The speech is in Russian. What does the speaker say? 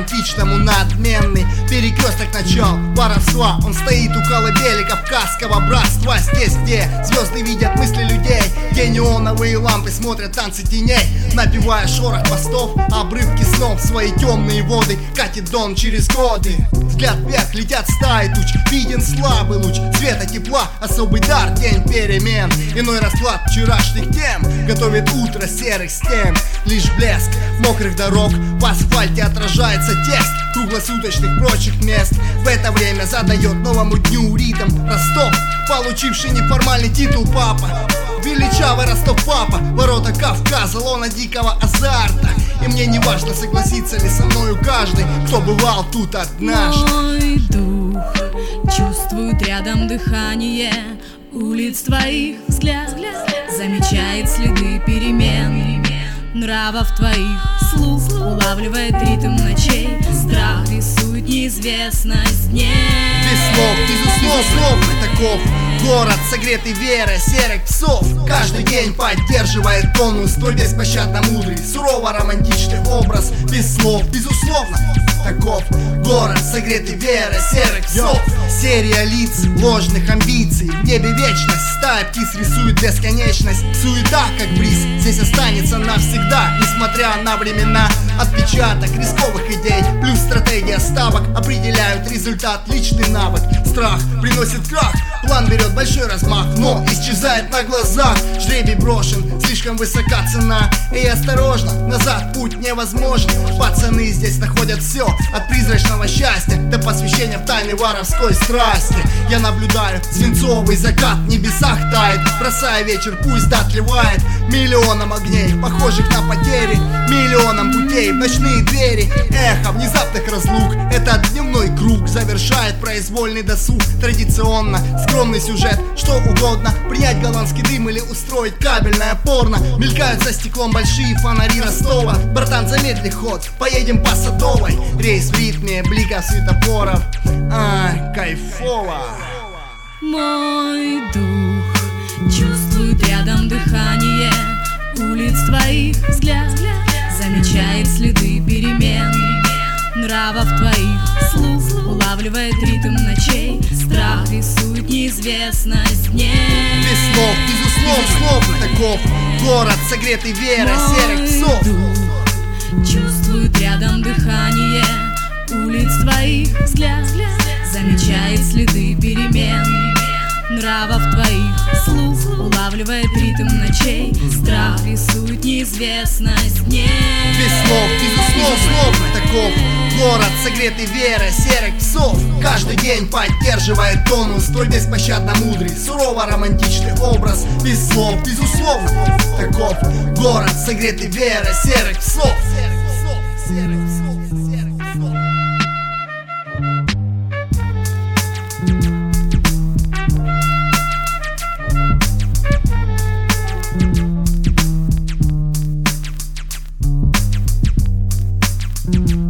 по-романтичному надменный. Перекресток начал воровства. Он стоит у колыбели кавказского братства. Здесь, где звезды видят мысли людей, где неоновые лампы смотрят танцы теней, напевая шорох постов, обрывки снов в свои темные воды. Катит дон через годы. Взгляд вверх, летят стаи туч. Виден слабый луч света, тепла, особый дар, день перемен. Иной расклад вчерашних тем готовит утро серых стен. Лишь блеск мокрых дорог, в асфальте отражается текст круглосуточных прочих мест. В это время задает новому дню ритм Ростов, получивший неформальный титул папа. Величавый Ростов папа, ворота Кавказа, лона дикого азарта. И мне не важно, согласится ли со мною каждый, кто бывал тут однажды. Мой дух чувствует рядом дыхание улиц твоих, взгляд замечает следы перемен нравов твоих, слух улавливает ритм ночей, страх рисует неизвестность дней. Без слов, безусловно, таков город, согретый верой серых псов. Каждый день поддерживает тонус твой беспощадно мудрый, сурово романтичный образ. Без слов, безусловно, таков город, согретый верой серых псов. Серия лиц, ложных амбиций, в небе вечность, стая птиц рисует бесконечность. Суета, как бриз, здесь останется навсегда, несмотря на времена. Отпечаток рисковых идей плюс стратегия ставок определяют результат, личный навык. Страх приносит крах, план берет большой размах, но исчезает на глазах. Жребий брошен, слишком высока цена, и осторожно, назад путь невозможен. Пацаны здесь находят все, от призрачного счастья до посвящения в тайны воровской страсти. Я наблюдаю свинцовый закат, в небесах тает, бросая вечер, пусть отливает миллионом огней, похожих на потери, миллионом путей в ночные двери. Эхо внезапных разлук, этот дневной круг завершает произвольный досуг. Традиционно скромный сюжет, что угодно, принять голландский дым или устроить кабельное порно. Мелькают за стеклом большие фонари Ростова. Братан, замедли ход, поедем по Садовой. Рейс в ритме бликов светофоров. Кайфово. Мой дух чувствует рядом дыхание улиц твоих, взгляд замечает следы перемен нравов твоих, слух улавливает ритм ночей, страх рисует неизвестность дней. Без слов, безусловно, таков город, согретый верой серых псов. Дух чувствует рядом дыхание улиц твоих, взгляд замечает следы перемен нравов твоих, слух улавливает ритм ночей, страх рисует неизвестность дней. Без слов, безусловно, таков город, согретый верой серых псов. Каждый день поддерживает тонус твой беспощадно мудрый, сурово романтичный образ. Без слов, безусловно, таков город, согретый верой серых псов. Thank you.